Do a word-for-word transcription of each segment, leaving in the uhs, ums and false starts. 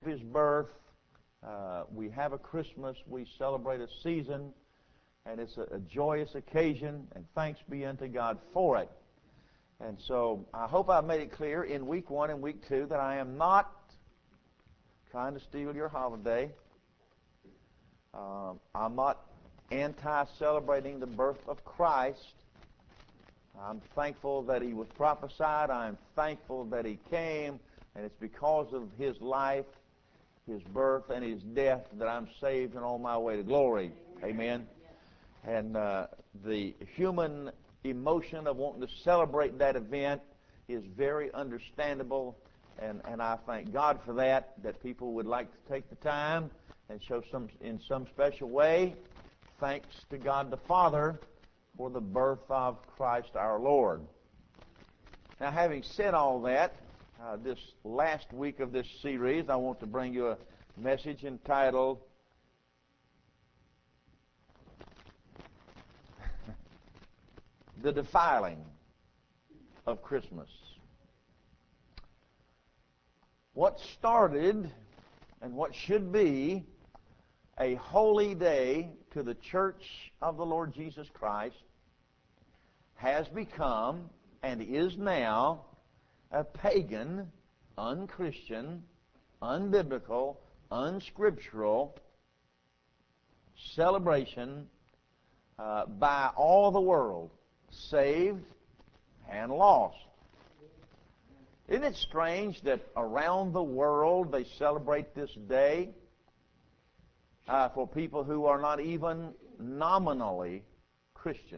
His birth. Uh, we have a Christmas. We celebrate a season, and it's a, a joyous occasion, and thanks be unto God for it. And so I hope I've made it clear in week one and week two that I am not trying to steal your holiday. Uh, I'm not anti-celebrating the birth of Christ. I'm thankful that He was prophesied. I'm thankful that He came, and it's because of His life, His birth, and His death that I'm saved and on my way to glory. Amen. And uh, the human emotion of wanting to celebrate that event is very understandable, and, and I thank God for that, that people would like to take the time and show some, in some special way, thanks to God the Father for the birth of Christ our Lord. Now, having said all that, uh, this last week of this series, I want to bring you a message entitled The Defiling of Christmas. What started and what should be a holy day to the church of the Lord Jesus Christ has become and is now a pagan, unchristian, unbiblical, unscriptural celebration uh, by all the world, saved and lost. Isn't it strange that around the world they celebrate this day uh, for people who are not even nominally Christian?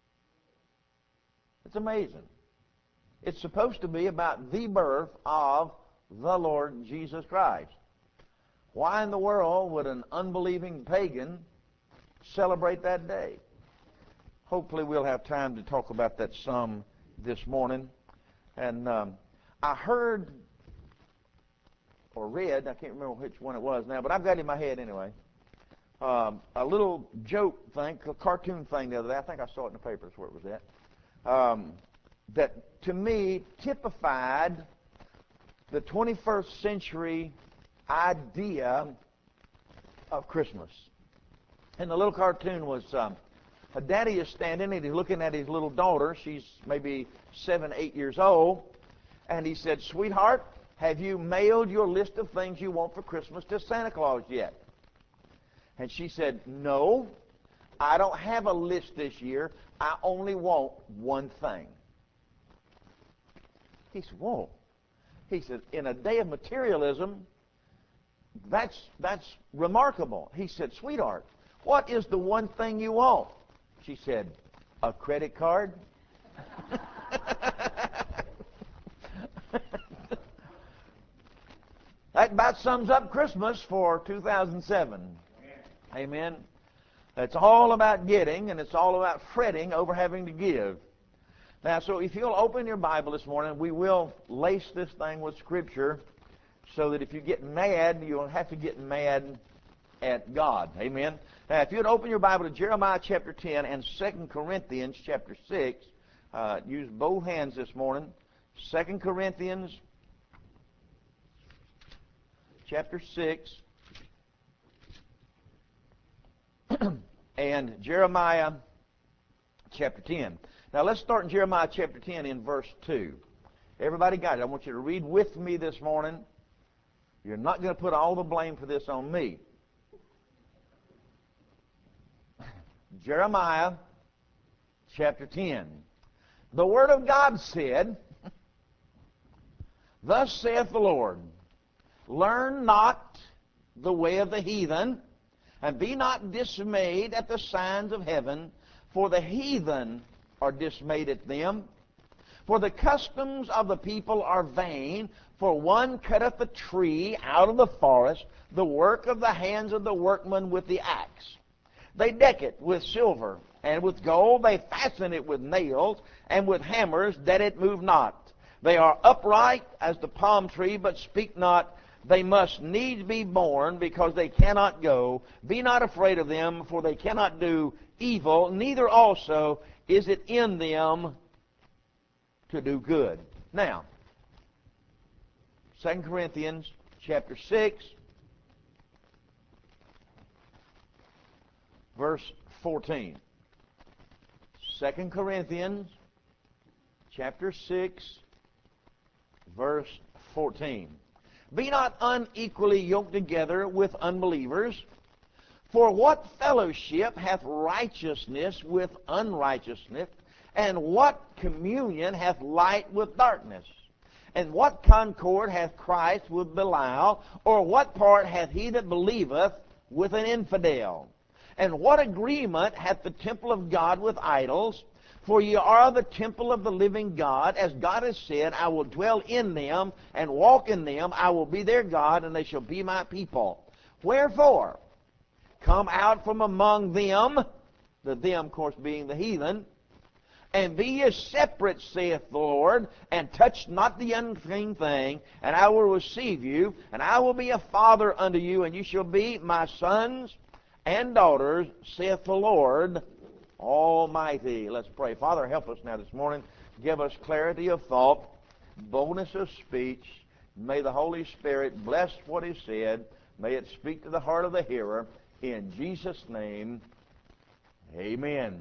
It's amazing. It's supposed to be about the birth of the Lord Jesus Christ. Why in the world would an unbelieving pagan celebrate that day? Hopefully we'll have time to talk about that some this morning. And um, I heard or read, I can't remember which one it was now, but I've got it in my head anyway, um, a little joke thing, a cartoon thing the other day. I think I saw it in the papers where it was at. Um, that to me typified the twenty-first century idea of Christmas. And the little cartoon was, um, a daddy is standing and he's looking at his little daughter. She's maybe seven, eight years old. And he said, "Sweetheart, have you mailed your list of things you want for Christmas to Santa Claus yet?" And she said, "No, I don't have a list this year. I only want one thing." He said, "Whoa." He said, "In a day of materialism, that's, that's remarkable." He said, "Sweetheart, what is the one thing you want?" She said, "A credit card." That about sums up Christmas for two thousand seven. Amen. It's all about getting, and it's all about fretting over having to give. Now, so if you'll open your Bible this morning, we will lace this thing with Scripture so that if you get mad, you don't have to get mad at God. Amen. Now, if you'd open your Bible to Jeremiah chapter ten and Second Corinthians chapter six, uh, use both hands this morning. Second Corinthians chapter six and Jeremiah chapter ten. Now, let's start in Jeremiah chapter ten in verse two. Everybody got it? I want you to read with me this morning. You're not going to put all the blame for this on me. Jeremiah chapter ten. The Word of God said, "Thus saith the Lord, learn not the way of the heathen, and be not dismayed at the signs of heaven, for the heathen are dismayed at them. For the customs of the people are vain, for one cutteth a tree out of the forest, the work of the hands of the workman with the axe. They deck it with silver, and with gold they fasten it with nails, and with hammers, that it move not. They are upright as the palm tree, but speak not. They must needs be born, because they cannot go. Be not afraid of them, for they cannot do evil, neither also is it in them to do good." Now, Second Corinthians chapter six, verse fourteen. Second Corinthians chapter six, verse fourteen. Be not unequally yoked together with unbelievers. For what fellowship hath righteousness with unrighteousness? And what communion hath light with darkness? And what concord hath Christ with Belial? Or what part hath he that believeth with an infidel? And what agreement hath the temple of God with idols? For ye are the temple of the living God, as God has said, I will dwell in them and walk in them. I will be their God, and they shall be my people. Wherefore, come out from among them, the them, of course, being the heathen, and be ye separate, saith the Lord, and touch not the unclean thing, and I will receive you, and I will be a father unto you, and you shall be my sons and daughters, saith the Lord Almighty. Let's pray. Father, help us now this morning. Give us clarity of thought, boldness of speech. May the Holy Spirit bless what is said. May it speak to the heart of the hearer. In Jesus' name, amen.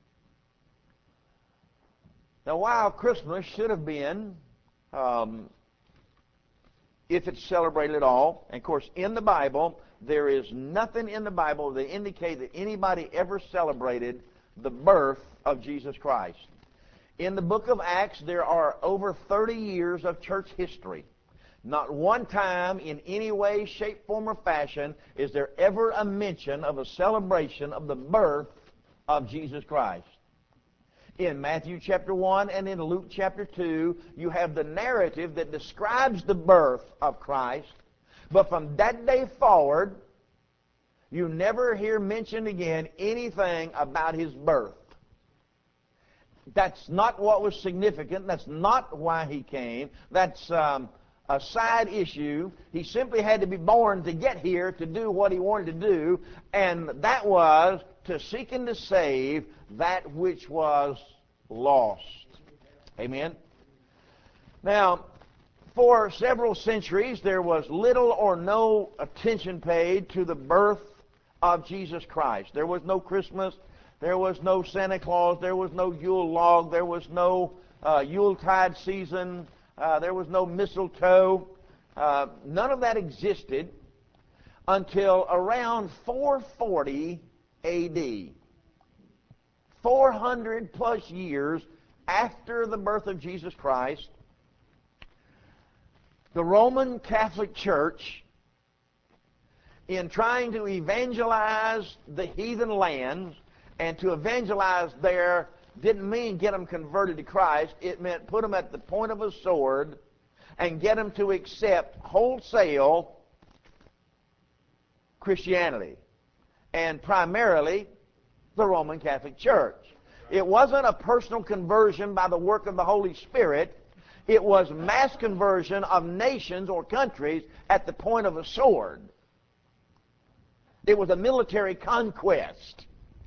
Now, while Christmas should have been, um, if it's celebrated at all, and of course, in the Bible, there is nothing in the Bible that indicates that anybody ever celebrated the birth of Jesus Christ. In the book of Acts, there are over thirty years of church history. Not one time in any way, shape, form, or fashion is there ever a mention of a celebration of the birth of Jesus Christ. In Matthew chapter one and in Luke chapter two, you have the narrative that describes the birth of Christ. But from that day forward, you never hear mentioned again anything about his birth. That's not what was significant. That's not why he came. That's um, a side issue. He simply had to be born to get here to do what he wanted to do, and that was to seek and to save that which was lost. Amen? Now, for several centuries, there was little or no attention paid to the birth of Jesus Christ. There was no Christmas. There was no Santa Claus. There was no Yule log. There was no uh, Yuletide season. Uh, there was no mistletoe. Uh, none of that existed until around four forty A D four hundred plus years after the birth of Jesus Christ, the Roman Catholic Church, in trying to evangelize the heathen lands, and to evangelize there didn't mean get them converted to Christ. It meant put them at the point of a sword and get them to accept wholesale Christianity, and primarily the Roman Catholic Church. It wasn't a personal conversion by the work of the Holy Spirit. It was mass conversion of nations or countries at the point of a sword. It was a military conquest.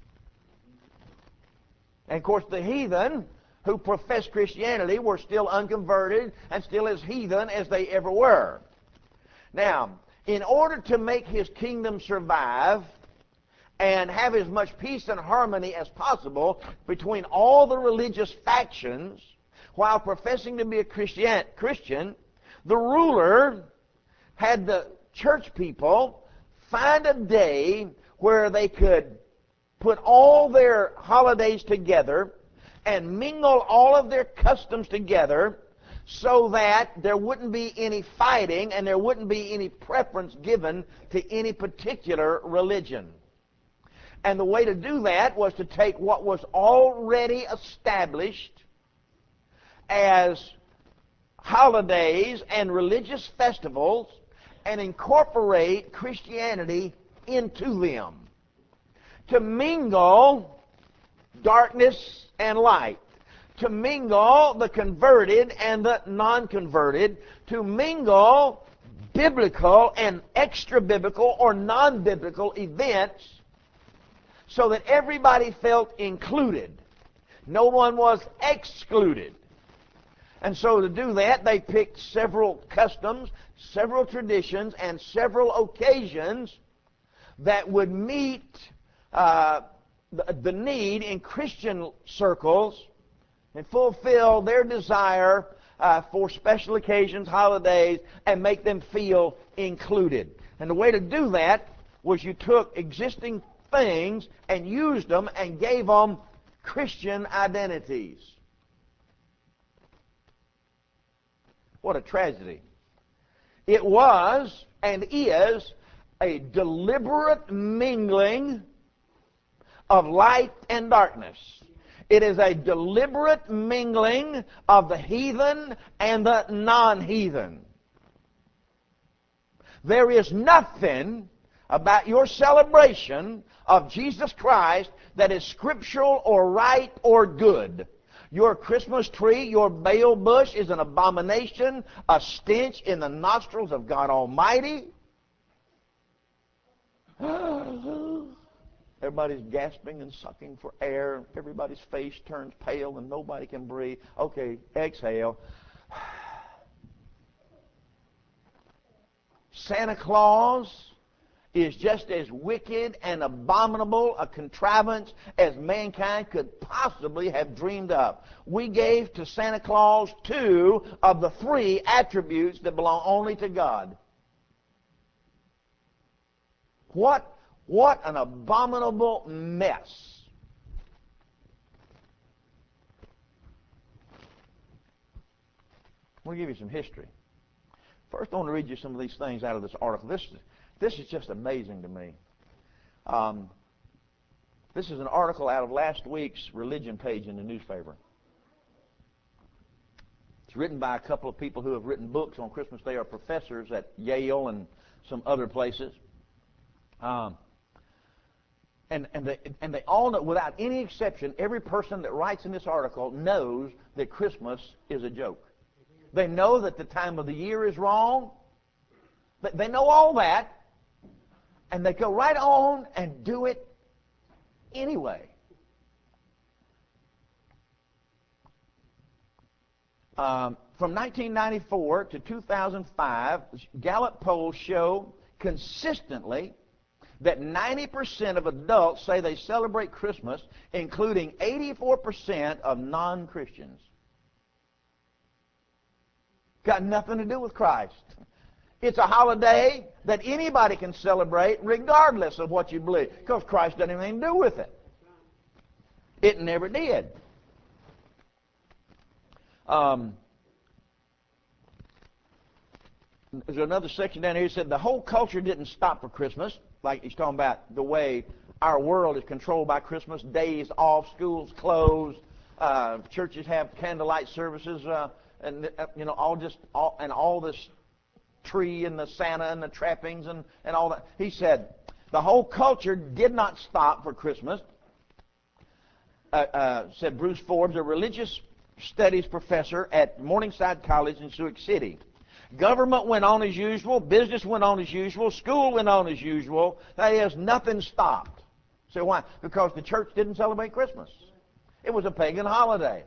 And of course, the heathen who professed Christianity were still unconverted and still as heathen as they ever were. Now, in order to make his kingdom survive and have as much peace and harmony as possible between all the religious factions, while professing to be a Christian, Christian, the ruler had the church people find a day where they could put all their holidays together and mingle all of their customs together so that there wouldn't be any fighting and there wouldn't be any preference given to any particular religion. And the way to do that was to take what was already established as holidays and religious festivals and incorporate Christianity into them, to mingle darkness and light, to mingle the converted and the non-converted, to mingle biblical and extra-biblical or non-biblical events so that everybody felt included. No one was excluded. And so to do that, they picked several customs, several traditions, and several occasions that would meet uh, the, the need in Christian circles and fulfill their desire uh, for special occasions, holidays, and make them feel included. And the way to do that was you took existing things and used them and gave them Christian identities. What a tragedy. It was and is a deliberate mingling of light and darkness. It is a deliberate mingling of the heathen and the non-heathen. There is nothing about your celebration of Jesus Christ that is scriptural or right or good. Your Christmas tree, your Baal bush is an abomination, a stench in the nostrils of God Almighty. Everybody's gasping and sucking for air. Everybody's face turns pale and nobody can breathe. Okay, exhale. Santa Claus is just as wicked and abominable a contrivance as mankind could possibly have dreamed of. We gave to Santa Claus two of the three attributes that belong only to God. What, what an abominable mess. I'm going to give you some history. First, I want to read you some of these things out of this article. This, this is just amazing to me. Um, this is an article out of last week's religion page in the newspaper. It's written by a couple of people who have written books on Christmas. They are professors at Yale and some other places. Um, and, and, they, and they all know, without any exception, every person that writes in this article knows that Christmas is a joke. They know that the time of the year is wrong. They know all that. And they go right on and do it anyway. Um, from nineteen ninety-four to two thousand five, Gallup polls show consistently that ninety percent of adults say they celebrate Christmas, including eighty-four percent of non-Christians. Got nothing to do with Christ. It's a holiday that anybody can celebrate regardless of what you believe, because Christ doesn't have anything to do with it. It never did. Um, there's another section down here that said the whole culture didn't stop for Christmas, like he's talking about the way our world is controlled by Christmas, days off, schools closed, uh, churches have candlelight services, uh, and uh, you know, all just all, and all this tree and the Santa and the trappings and, and all that. He said the whole culture did not stop for Christmas. Uh, uh, said Bruce Forbes, a religious studies professor at Morningside College in Sioux City. Government went on as usual. Business went on as usual. School went on as usual. That is, nothing stopped. So why? Because the church didn't celebrate Christmas. It was a pagan holiday.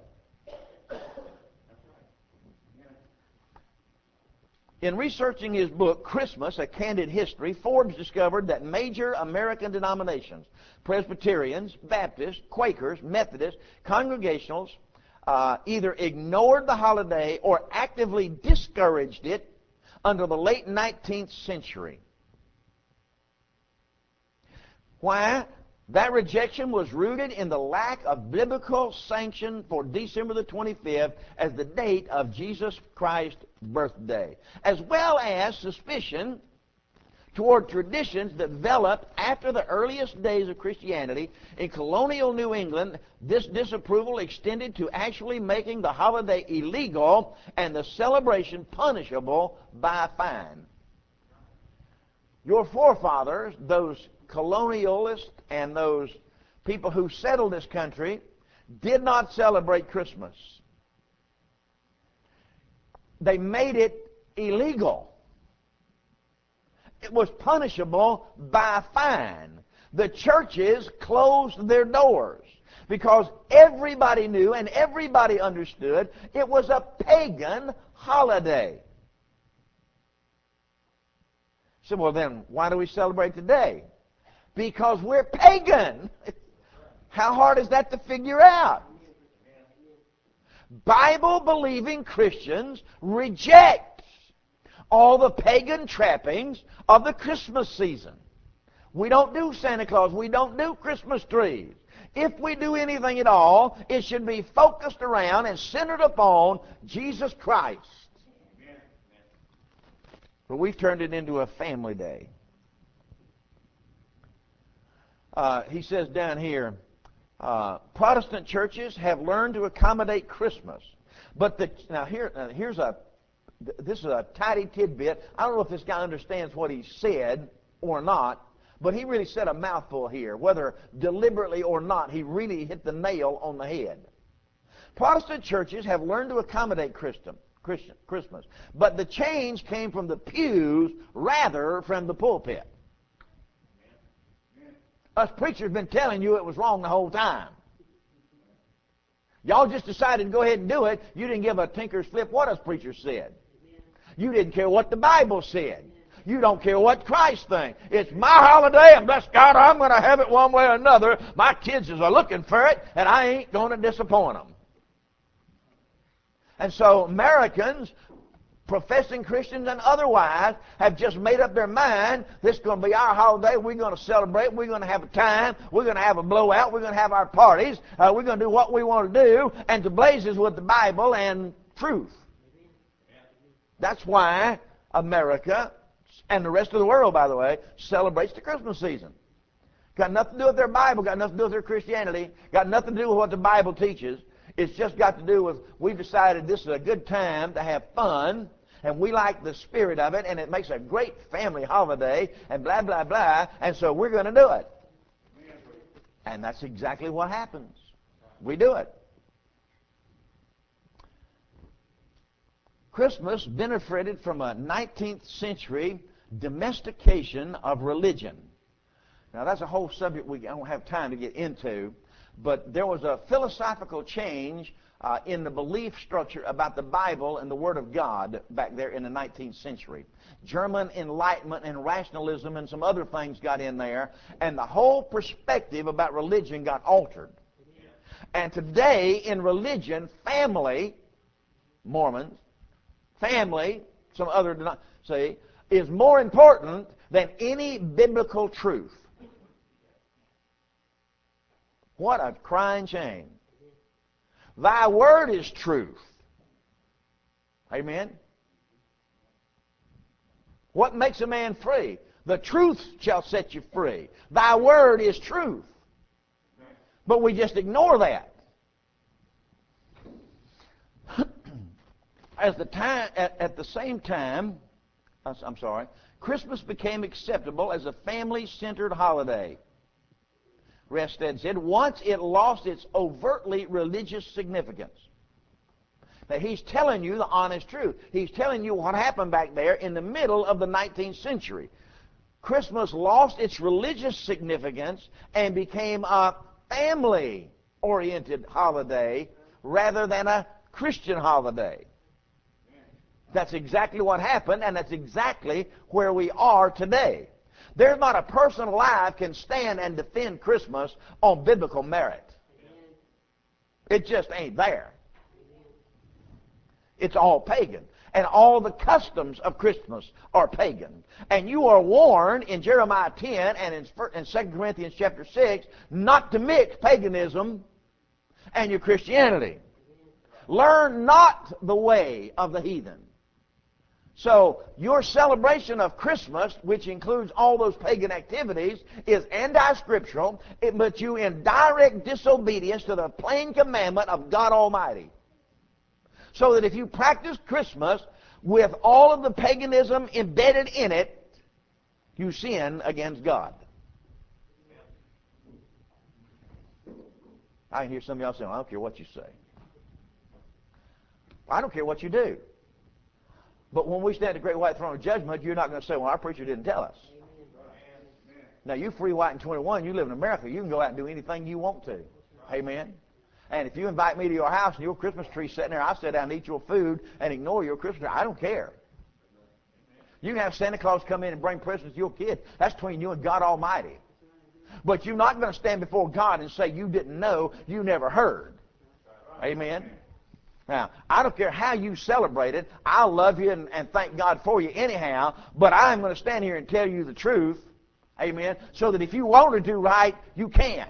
In researching his book, Christmas, A Candid History, Forbes discovered that major American denominations, Presbyterians, Baptists, Quakers, Methodists, Congregationals, uh, either ignored the holiday or actively discouraged it under the late nineteenth century. Why? That rejection was rooted in the lack of biblical sanction for December the twenty-fifth as the date of Jesus Christ's birthday, as well as suspicion toward traditions developed after the earliest days of Christianity. In colonial New England, this disapproval extended to actually making the holiday illegal and the celebration punishable by a fine. Your forefathers, those colonialists and those people who settled this country, did not celebrate Christmas. They made it illegal. It was punishable by a fine. the churches closed their doors because everybody knew and everybody understood it was a pagan holiday. So, well then, why do we celebrate today? Because we're pagan. How hard is that to figure out? Bible-believing Christians reject all the pagan trappings of the Christmas season. We don't do Santa Claus. We don't do Christmas trees. If we do anything at all, it should be focused around and centered upon Jesus Christ. But we've turned it into a family day. Uh, he says down here, uh, Protestant churches have learned to accommodate Christmas. But the, now here, uh, here's a, this is a tidy tidbit. I don't know if this guy understands what he said or not, but he really said a mouthful here. Whether deliberately or not, he really hit the nail on the head. Protestant churches have learned to accommodate Christian, Christian, Christmas, but the change came from the pews rather from the pulpit. Us preachers been telling you it was wrong the whole time. Y'all just decided to go ahead and do it. You didn't give a tinker's flip what us preachers said. You didn't care what the Bible said. You don't care what Christ thinks. It's my holiday, and bless God, I'm going to have it one way or another. My kids is looking for it, and I ain't going to disappoint them. And so Americans, professing Christians and otherwise, have just made up their mind, this is going to be our holiday, we're going to celebrate, we're going to have a time, we're going to have a blowout, we're going to have our parties, uh, we're going to do what we want to do, and to blazes with the Bible and truth. That's why America, and the rest of the world, by the way, celebrates the Christmas season. Got nothing to do with their Bible, got nothing to do with their Christianity, got nothing to do with what the Bible teaches. It's just got to do with, we've decided this is a good time to have fun, and we like the spirit of it, and it makes a great family holiday, and blah, blah, blah, and so we're going to do it. And that's exactly what happens. We do it. Christmas benefited from a nineteenth century domestication of religion. Now, that's a whole subject we don't have time to get into, but there was a philosophical change uh, in the belief structure about the Bible and the Word of God back there in the nineteenth century. German Enlightenment and rationalism and some other things got in there, and the whole perspective about religion got altered. And today, in religion, family, Mormons, family, some other, see, is more important than any biblical truth. What a crying shame. Thy word is truth. Amen? What makes a man free? The truth shall set you free. Thy word is truth. But we just ignore that. As the time, at, at the same time, I'm sorry, Christmas became acceptable as a family-centered holiday. Rested said, once it lost its overtly religious significance. Now, he's telling you the honest truth. He's telling you what happened back there in the middle of the nineteenth century. Christmas lost its religious significance and became a family-oriented holiday rather than a Christian holiday. That's exactly what happened, and that's exactly where we are today. There's not a person alive can stand and defend Christmas on biblical merit. It just ain't there. It's all pagan. And all the customs of Christmas are pagan. And you are warned in Jeremiah ten and in Second Corinthians chapter six not to mix paganism and your Christianity. Learn not the way of the heathen. So your celebration of Christmas, which includes all those pagan activities, is anti-scriptural, it puts you in direct disobedience to the plain commandment of God Almighty. So that if you practice Christmas with all of the paganism embedded in it, you sin against God. I can hear some of y'all saying, I don't care what you say. I don't care what you do. But when we stand at the great white throne of judgment, you're not going to say, well, our preacher didn't tell us. Now, you free, white, and twenty-one, you live in America, you can go out and do anything you want to. Amen? And if you invite me to your house and your Christmas tree's sitting there, I'll sit down and eat your food and ignore your Christmas tree. I don't care. You can have Santa Claus come in and bring presents to your kid. That's between you and God Almighty. But you're not going to stand before God and say you didn't know, you never heard. Amen? Now, I don't care how you celebrate it. I'll love you and, and thank God for you anyhow, but I'm going to stand here and tell you the truth. Amen? So that if you want to do right, you can.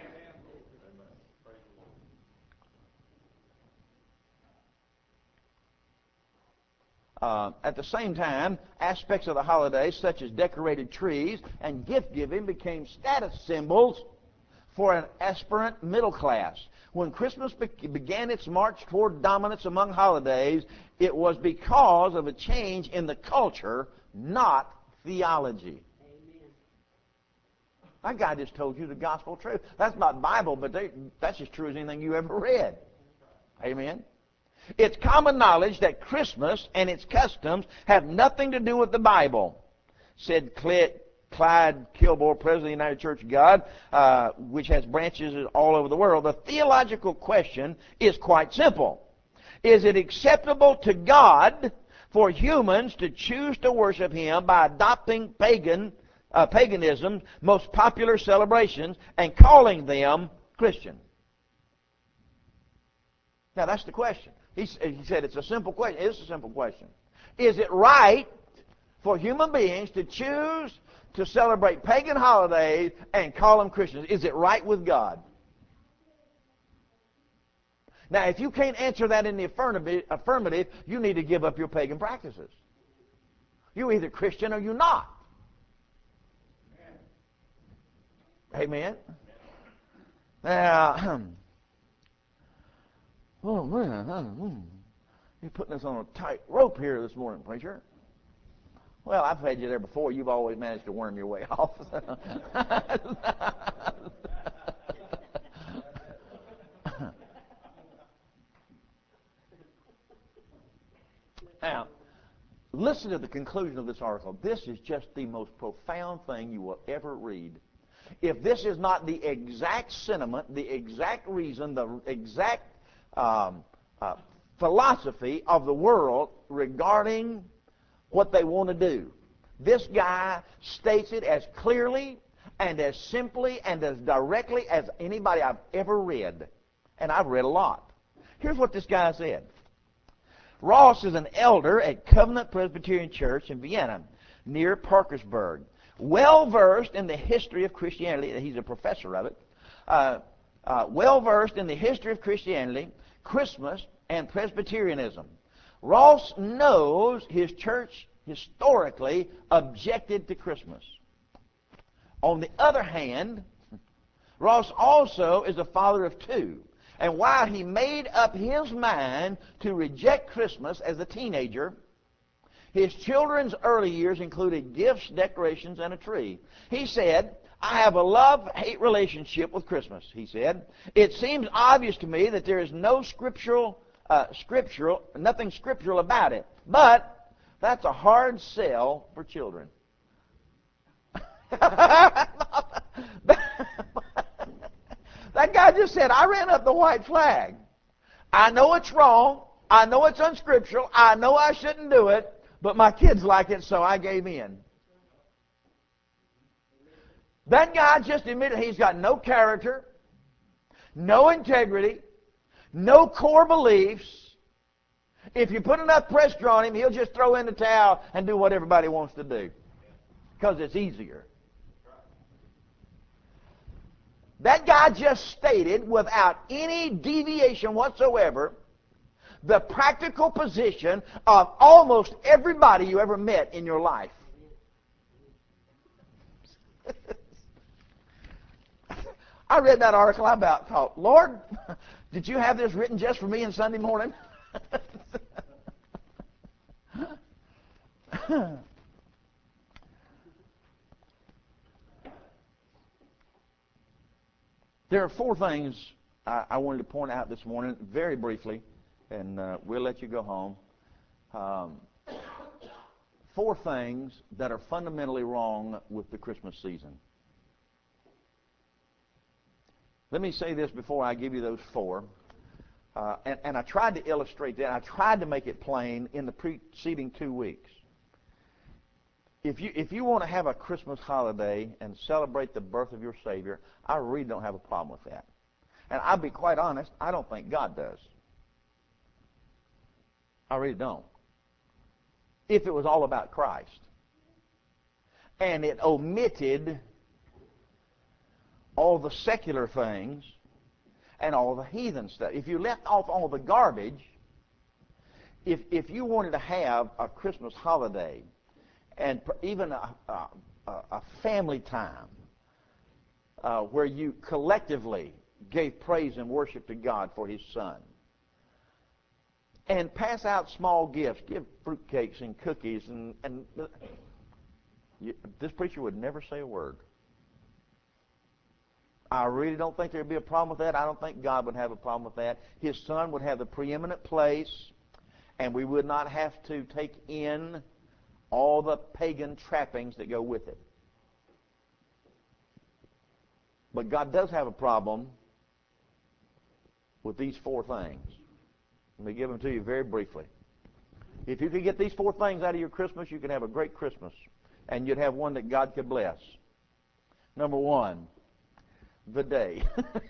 Uh, at the same time, aspects of the holidays, such as decorated trees and gift-giving, became status symbols for an aspirant middle class. When Christmas be- began its march toward dominance among holidays, it was because of a change in the culture, not theology. Amen. That guy just told you the gospel truth. That's not Bible, but they, that's as true as anything you ever read. Amen. It's common knowledge that Christmas and its customs have nothing to do with the Bible, said Clyde Kilbore, president of the United Church of God, uh, which has branches all over the world. The theological question is quite simple. Is it acceptable to God for humans to choose to worship Him by adopting pagan, uh, paganism's most popular celebrations and calling them Christian? Now, that's the question. He, he said it's a simple question. It's a simple question. Is it right for human beings to choose to celebrate pagan holidays and call them Christians? Is it right with God? Now, if you can't answer that in the affirmative, you need to give up your pagan practices. You're either Christian or you're not. Amen? Now, oh man, you're putting us on a tight rope here this morning, preacher. Well, I've had you there before. You've always managed to worm your way off. Now, listen to the conclusion of this article. This is just the most profound thing you will ever read. If this is not the exact sentiment, the exact reason, the exact um, uh, philosophy of the world regarding what they want to do, this guy states it as clearly and as simply and as directly as anybody I've ever read. And I've read a lot. Here's what this guy said. Ross is an elder at Covenant Presbyterian Church in Vienna, near Parkersburg. Well-versed in the history of Christianity, he's a professor of it, uh, uh, well-versed in the history of Christianity, Christmas, and Presbyterianism. Ross knows his church historically objected to Christmas. On the other hand, Ross also is a father of two. And while he made up his mind to reject Christmas as a teenager, his children's early years included gifts, decorations, and a tree. He said, I have a love-hate relationship with Christmas, he said. It seems obvious to me that there is no scriptural, uh, scriptural, nothing scriptural about it. But that's a hard sell for children. That guy just said, I ran up the white flag. I know it's wrong. I know it's unscriptural. I know I shouldn't do it. But my kids like it, so I gave in. That guy just admitted he's got no character, no integrity, no core beliefs. If you put enough pressure on him, he'll just throw in the towel and do what everybody wants to do because it's easier. That guy just stated, without any deviation whatsoever, the practical position of almost everybody you ever met in your life. I read that article. I about thought, Lord, did you have this written just for me on Sunday morning? There are four things I, I wanted to point out this morning, very briefly, and uh, we'll let you go home. Um, four things that are fundamentally wrong with the Christmas season. Let me say this before I give you those four. Uh, and, and I tried to illustrate that. I tried to make it plain in the preceding two weeks. If you, if you want to have a Christmas holiday and celebrate the birth of your Savior, I really don't have a problem with that. And I'll be quite honest, I don't think God does. I really don't. If it was all about Christ. And it omitted all the secular things and all the heathen stuff. If you left off all the garbage, if if you wanted to have a Christmas holiday and even a, a, a family time uh, where you collectively gave praise and worship to God for His Son, and pass out small gifts, give fruitcakes and cookies, and, and you, this preacher would never say a word. I really don't think there would be a problem with that. I don't think God would have a problem with that. His Son would have the preeminent place, and we would not have to take in all the pagan trappings that go with it. But God does have a problem with these four things. Let me give them to you very briefly. If you could get these four things out of your Christmas, you could have a great Christmas, and you'd have one that God could bless. Number one, the day.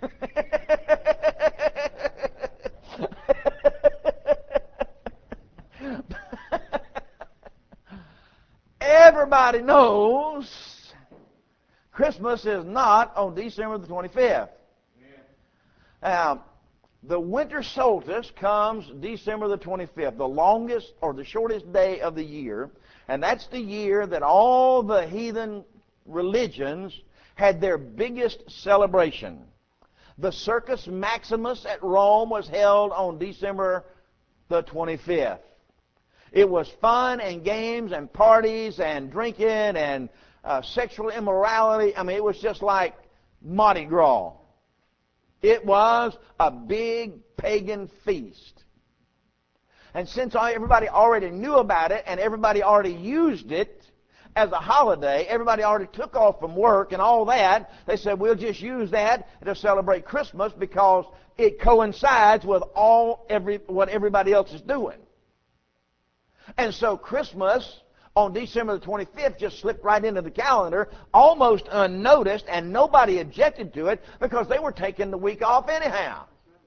Everybody knows Christmas is not on December the twenty-fifth. Now, the winter solstice comes December the twenty-fifth, the longest or the shortest day of the year, and that's the year that all the heathen religions had their biggest celebration. The Circus Maximus at Rome was held on December the twenty-fifth. It was fun and games and parties and drinking and uh, sexual immorality. I mean, it was just like Mardi Gras. It was a big pagan feast. And since everybody already knew about it and everybody already used it as a holiday, everybody already took off from work and all that, they said, we'll just use that to celebrate Christmas because it coincides with all every what everybody else is doing. And so Christmas on December the twenty-fifth just slipped right into the calendar, almost unnoticed, and nobody objected to it because they were taking the week off anyhow.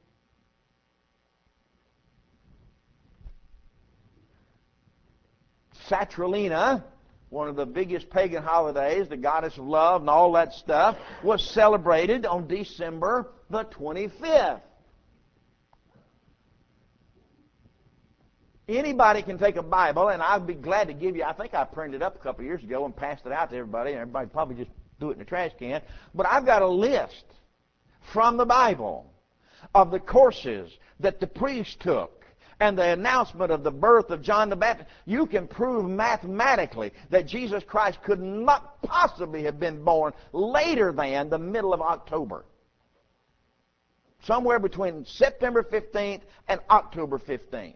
Saturnina, one of the biggest pagan holidays, the goddess of love and all that stuff, was celebrated on December the twenty-fifth. Anybody can take a Bible, and I'd be glad to give you, I think I printed it up a couple of years ago and passed it out to everybody, and everybody probably just threw it in the trash can. But I've got a list from the Bible of the courses that the priest took and the announcement of the birth of John the Baptist. You can prove mathematically that Jesus Christ could not possibly have been born later than the middle of October. Somewhere between September fifteenth and October fifteenth.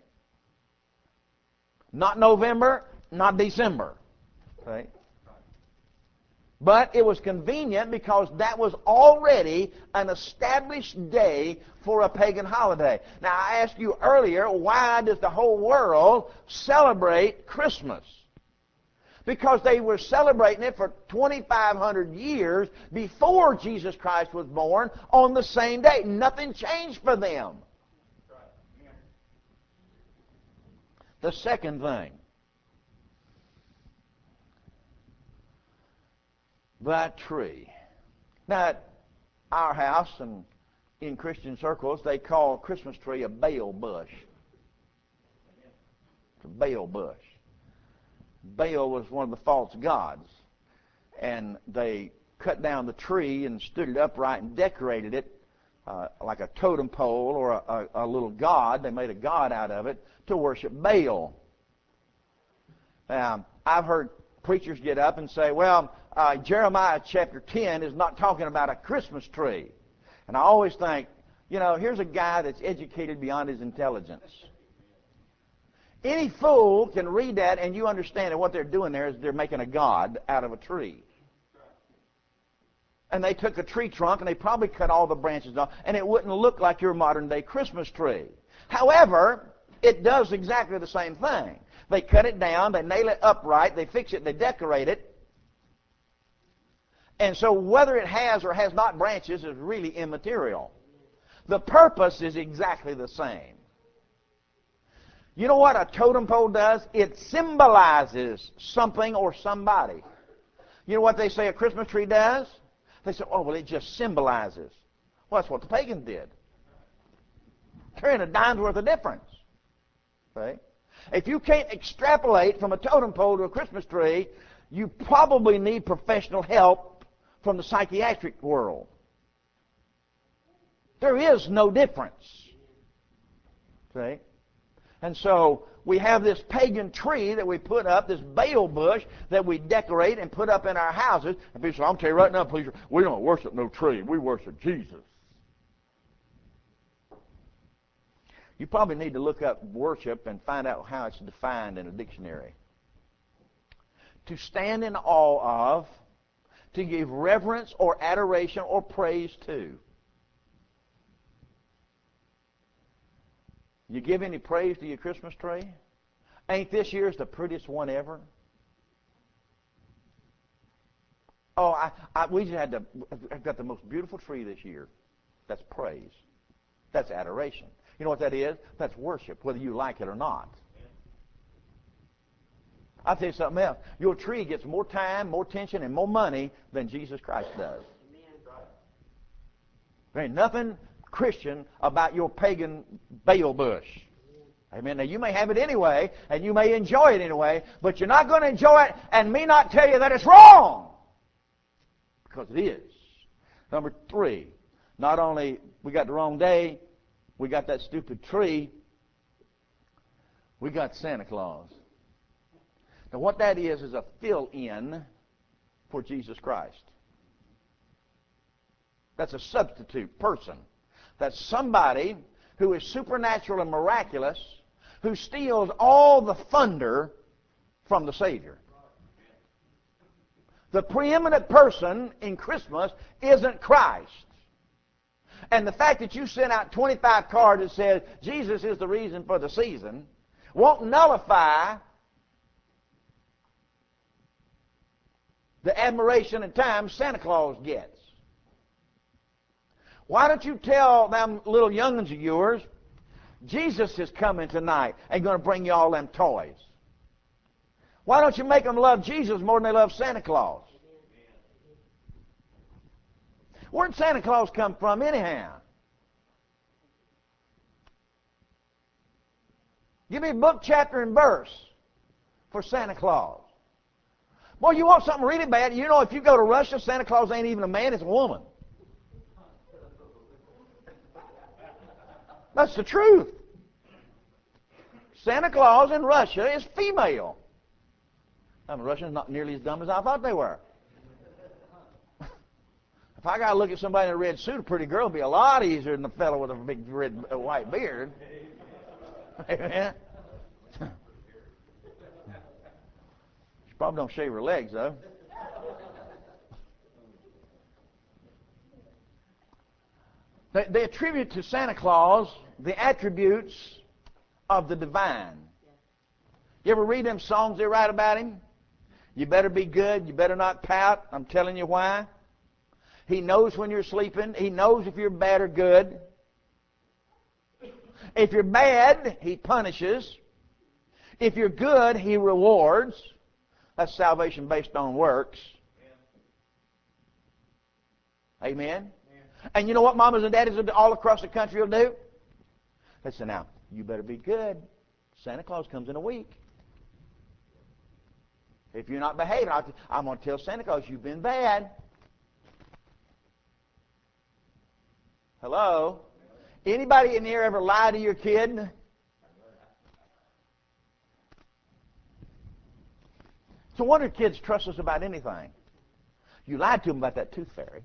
Not November, not December. Right? But it was convenient because that was already an established day for a pagan holiday. Now, I asked you earlier, why does the whole world celebrate Christmas? Because they were celebrating it for twenty-five hundred years before Jesus Christ was born on the same day. Nothing changed for them. The second thing, that tree. Now, at our house and in Christian circles, they call a Christmas tree a Baal bush. It's a Baal bush. Baal was one of the false gods, and they cut down the tree and stood it upright and decorated it uh, like a totem pole or a, a, a little god. They made a god out of it to worship Baal. Now, I've heard preachers get up and say, well, uh, Jeremiah chapter ten is not talking about a Christmas tree. And I always think, you know, here's a guy that's educated beyond his intelligence. Any fool can read that and you understand that what they're doing there is they're making a god out of a tree. and they took a tree trunk and they probably cut all the branches off, and it wouldn't look like your modern-day Christmas tree. However, it does exactly the same thing. They cut it down, they nail it upright, they fix it, they decorate it. And so whether it has or has not branches is really immaterial. The purpose is exactly the same. You know what a totem pole does? It symbolizes something or somebody. You know what they say a Christmas tree does? They say, oh, well, it just symbolizes. Well, that's what the pagans did. There ain't a dime's worth of difference. See? If you can't extrapolate from a totem pole to a Christmas tree, you probably need professional help from the psychiatric world. There is no difference. See? And so we have this pagan tree that we put up, this Baal bush that we decorate and put up in our houses. And people say, I'll tell you right now, please, we don't worship no tree. We worship Jesus. You probably need to look up worship and find out how it's defined in a dictionary. To stand in awe of, to give reverence or adoration or praise to. You give any praise to your Christmas tree? Ain't this year's the prettiest one ever? Oh, I, I, we just had the, I've got the most beautiful tree this year. That's praise. That's adoration. You know what that is? That's worship, whether you like it or not. I'll tell you something else. Your tree gets more time, more attention, and more money than Jesus Christ does. There ain't nothing Christian about your pagan Baal bush. Amen. Now, you may have it anyway, and you may enjoy it anyway, but you're not going to enjoy it and me not tell you that it's wrong. Because it is. Number three, not only we got the wrong day, we got that stupid tree, we got Santa Claus. Now, what that is is a fill-in for Jesus Christ. That's a substitute person. That's somebody who is supernatural and miraculous, who steals all the thunder from the Savior. The preeminent person in Christmas isn't Christ. And the fact that you sent out twenty-five cards that says Jesus is the reason for the season won't nullify the admiration and time Santa Claus gets. Why don't you tell them little young'uns of yours, Jesus is coming tonight and going to bring you all them toys? Why don't you make them love Jesus more than they love Santa Claus? Where'd Santa Claus come from anyhow? Give me book, chapter, and verse for Santa Claus. Boy, you want something really bad, you know if you go to Russia, Santa Claus ain't even a man, it's a woman. That's the truth. Santa Claus in Russia is female. I mean, Russians not nearly as dumb as I thought they were. If I got to look at somebody in a red suit, a pretty girl would be a lot easier than a fellow with a big red uh, white beard. Amen. She probably don't shave her legs, though. They, they attribute to Santa Claus the attributes of the divine. You ever read them songs they write about him? You better be good. You better not pout. I'm telling you why. He knows when you're sleeping. He knows if you're bad or good. If you're bad, he punishes. If you're good, he rewards. That's salvation based on works. Amen? And you know what mamas and daddies all across the country will do? They say, now, you better be good. Santa Claus comes in a week. If you're not behaving, I'm going to tell Santa Claus you've been bad. Hello? Anybody in here ever lie to your kid? So what do kids trust us about anything? You lied to them about that tooth fairy.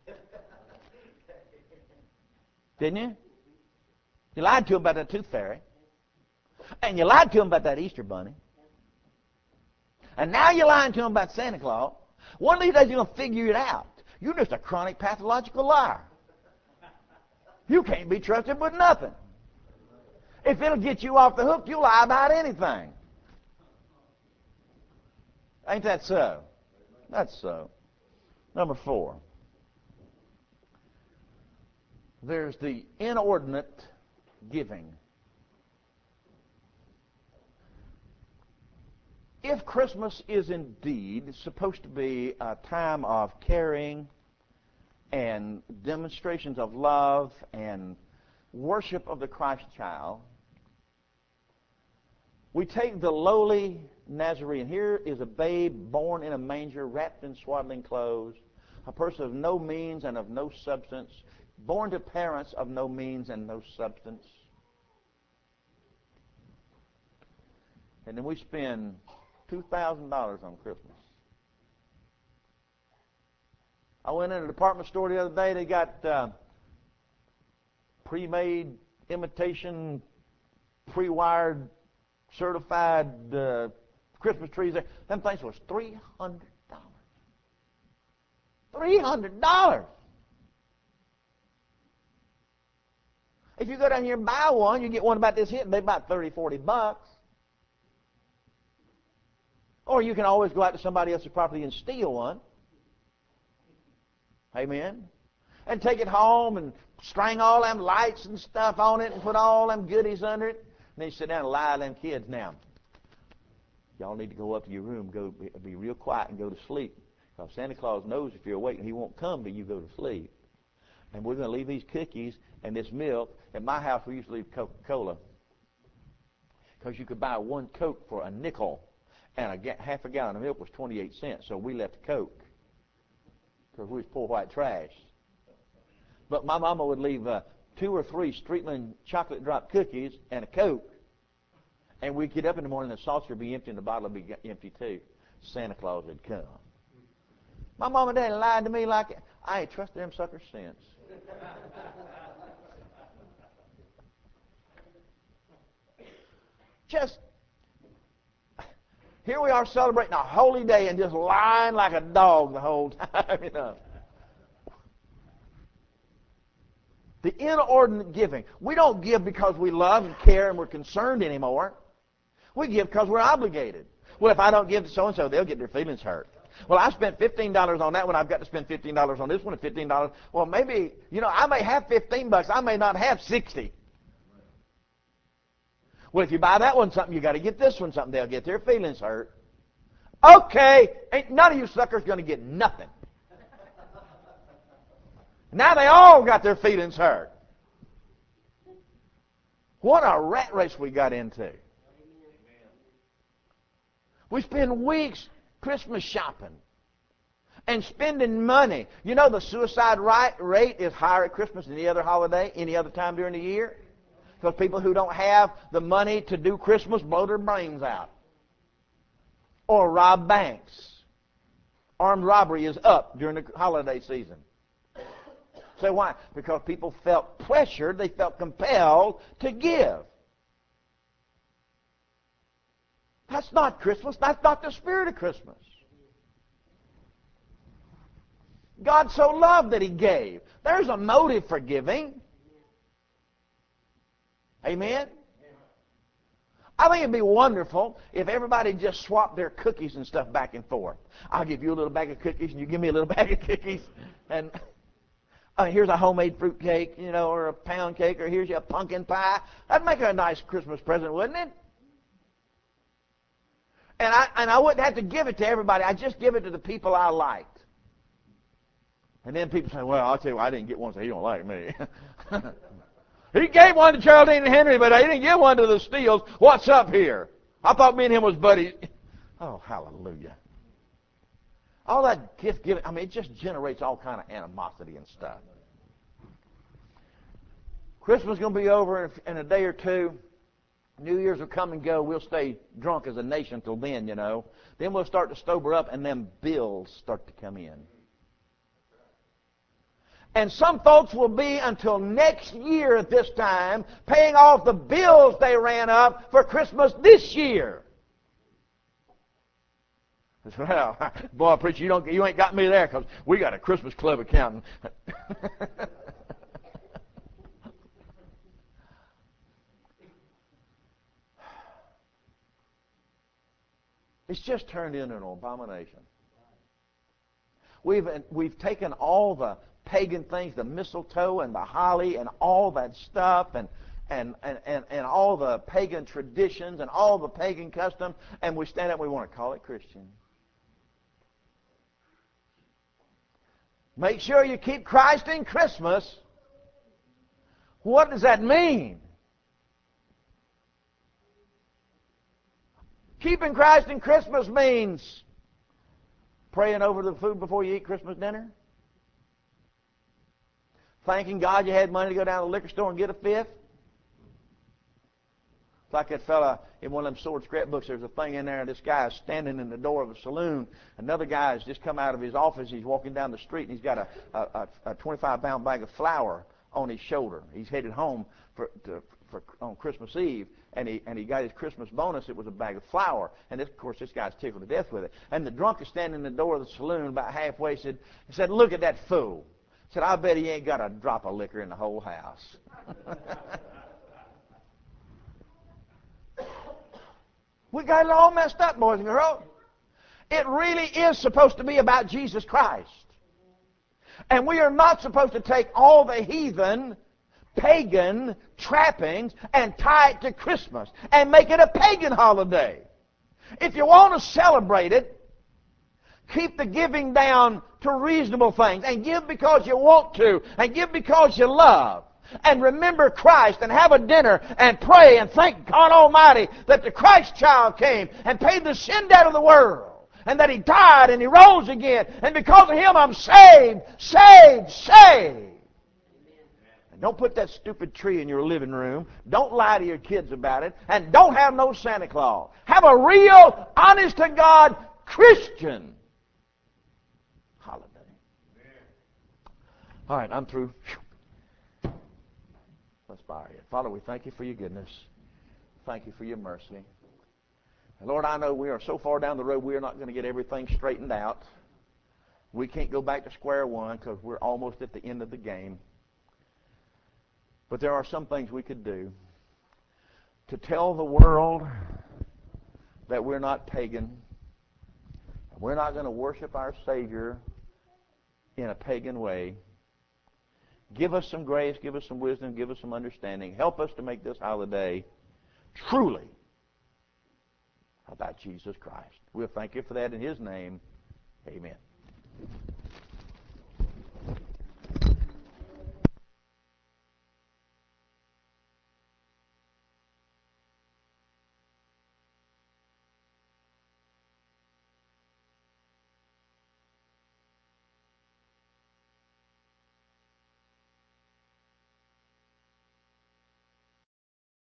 Didn't you? You lied to them about that tooth fairy. And you lied to them about that Easter bunny. And now you're lying to them about Santa Claus. One of these days you're going to figure it out. You're just a chronic pathological liar. You can't be trusted with nothing. If it'll get you off the hook, you'll lie about anything. Ain't that so? That's so. Number four. There's the inordinate giving. If Christmas is indeed supposed to be a time of caring and demonstrations of love and worship of the Christ child, we take the lowly Nazarene. Here is a babe born in a manger, wrapped in swaddling clothes, a person of no means and of no substance, born to parents of no means and no substance. And then we spend two thousand dollars on Christmas. I went in a department store the other day. They got uh, pre-made, imitation, pre-wired, certified uh, Christmas trees there. Them things was three hundred dollars. three hundred dollars. If you go down here and buy one, you get one about this hit, and they're about thirty, forty bucks. Or you can always go out to somebody else's property and steal one. Amen. And take it home and string all them lights and stuff on it and put all them goodies under it. And then you sit down and lie to them kids. Now, y'all need to go up to your room, go be, be real quiet and go to sleep. Because Santa Claus knows if you're awake and he won't come till you go to sleep. And we're going to leave these cookies and this milk. At my house, we used to leave Coca-Cola. Because you could buy one Coke for a nickel. And a ga- half a gallon of milk was twenty-eight cents. So we left Coke. Because we was poor white trash. But my mama would leave uh, two or three Streetland chocolate drop cookies and a Coke. And we'd get up in the morning and the saucer would be empty and the bottle would be empty too. Santa Claus had come. My mom and daddy lied to me like I ain't trusted them suckers since. Just, here we are celebrating a holy day and just lying like a dog the whole time, you know. The inordinate giving. We don't give because we love and care and we're concerned anymore. We give because we're obligated. Well, if I don't give to so-and-so, they'll get their feelings hurt. Well, I spent fifteen dollars on that one. I've got to spend fifteen dollars on this one and fifteen dollars. Well, maybe, you know, I may have fifteen bucks. I may not have sixty. Well, if you buy that one something, you got to get this one something. They'll get their feelings hurt. Okay, ain't none of you suckers going to get nothing. Now they all got their feelings hurt. What a rat race we got into. We spend weeks Christmas shopping and spending money. You know the suicide rate is higher at Christmas than any other holiday, any other time during the year. Because people who don't have the money to do Christmas blow their brains out. Or rob banks. Armed robbery is up during the holiday season. So why? Because people felt pressured, they felt compelled to give. That's not Christmas. That's not the spirit of Christmas. God so loved that He gave. There's a motive for giving. Amen? I think it'd be wonderful if everybody just swapped their cookies and stuff back and forth. I'll give you a little bag of cookies and you give me a little bag of cookies. And uh, here's a homemade fruit cake, you know, or a pound cake, or here's your pumpkin pie. That'd make a nice Christmas present, wouldn't it? And I, and I wouldn't have to give it to everybody. I'd just give it to the people I liked. And then people say, well, I'll tell you what, I didn't get one, so he don't like me. He gave one to Geraldine and Henry, but he didn't give one to the Steels. What's up here? I thought me and him was buddies. Oh, hallelujah. All that gift giving, I mean, it just generates all kind of animosity and stuff. Christmas is going to be over in a day or two. New Year's will come and go. We'll stay drunk as a nation till then, you know. Then we'll start to sober up, and then bills start to come in. And some folks will be until next year at this time paying off the bills they ran up for Christmas this year. Well, boy, preacher, you don't, you ain't got me there because we got a Christmas club accountant. It's just turned into an abomination. We've we've taken all the pagan things, the mistletoe and the holly and all that stuff, and and, and, and, and all the pagan traditions and all the pagan customs, and we stand up and we want to call it Christian. Make sure you keep Christ in Christmas. What does that mean? Keeping Christ in Christmas means praying over the food before you eat Christmas dinner. Thanking God you had money to go down to the liquor store and get a fifth. It's like that fella in one of them sword scrapbooks. There's a thing in there, and this guy is standing in the door of a saloon. Another guy has just come out of his office. He's walking down the street, and he's got a, a, a twenty-five pound bag of flour on his shoulder. He's headed home for, to, for on Christmas Eve, and he and he got his Christmas bonus. It was a bag of flour, and this, of course this guy's tickled to death with it. And the drunk is standing in the door of the saloon, about halfway. Said, he said, "Look at that fool." Said, "I bet he ain't got a drop of liquor in the whole house." We got it all messed up, boys and girls. It really is supposed to be about Jesus Christ. And we are not supposed to take all the heathen, pagan trappings and tie it to Christmas and make it a pagan holiday. If you want to celebrate it, keep the giving down to reasonable things and give because you want to and give because you love. And remember Christ and have a dinner and pray and thank God Almighty that the Christ child came and paid the sin debt of the world and that He died and He rose again, and because of Him I'm saved, saved, saved. And don't put that stupid tree in your living room. Don't lie to your kids about it, and don't have no Santa Claus. Have a real, honest to God Christian holiday. All right, I'm through. Let's bow our head. Father, we thank You for Your goodness. Thank You for Your mercy. And Lord, I know we are so far down the road we are not going to get everything straightened out. We can't go back to square one because we're almost at the end of the game. But there are some things we could do to tell the world that we're not pagan. We're not going to worship our Savior in a pagan way. Give us some grace, give us some wisdom, give us some understanding. Help us to make this holiday truly about Jesus Christ. We'll thank You for that in His name. Amen.